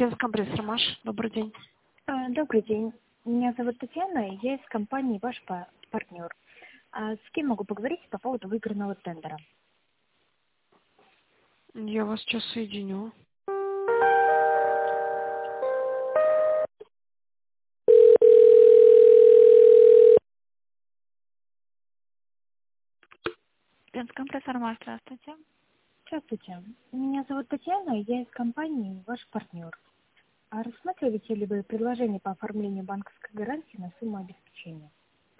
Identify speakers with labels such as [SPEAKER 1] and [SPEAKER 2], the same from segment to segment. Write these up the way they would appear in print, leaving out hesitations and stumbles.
[SPEAKER 1] Пенскомпресс Ромаш, добрый день.
[SPEAKER 2] Добрый день. Меня зовут Татьяна, я из компании «Ваш партнер». С кем могу поговорить по поводу выигранного тендера?
[SPEAKER 1] Я вас сейчас соединю. Пенскомпресс Ромаш, здравствуйте.
[SPEAKER 2] Здравствуйте. Меня зовут Татьяна, я из компании «Ваш партнер». А рассматриваете ли вы предложение по оформлению банковской гарантии на сумму обеспечения?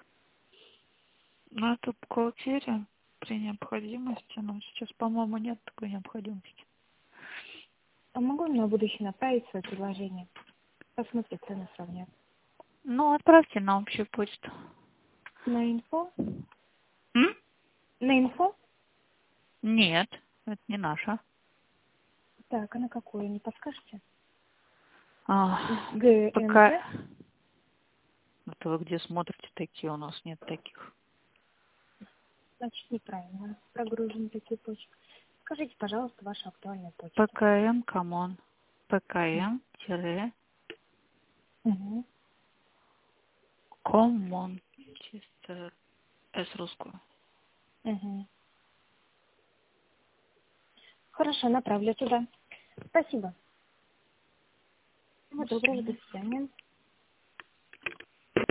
[SPEAKER 1] Ну, это бухгалтерия при необходимости, но сейчас, по-моему, нет такой необходимости.
[SPEAKER 2] А могу на будущее направить свое предложение? Посмотрите, цены сравнят.
[SPEAKER 1] Ну, отправьте на общую почту.
[SPEAKER 2] На инфо?
[SPEAKER 1] М?
[SPEAKER 2] На инфо?
[SPEAKER 1] Нет, это не наша.
[SPEAKER 2] Так, а на какую, не подскажете?
[SPEAKER 1] Пока...
[SPEAKER 2] ГНЗ?
[SPEAKER 1] Это вы где смотрите такие? У нас нет таких.
[SPEAKER 2] Значит, неправильно. Прогружены такие почты. Скажите, пожалуйста, вашу актуальную почту.
[SPEAKER 1] ПКМ, камон. ПКМ-комон.
[SPEAKER 2] Угу.
[SPEAKER 1] Чисто С русскую.
[SPEAKER 2] Угу. Хорошо, направлю туда. Спасибо. Всего
[SPEAKER 1] До
[SPEAKER 2] доброго, до
[SPEAKER 1] свидания.
[SPEAKER 2] свидания.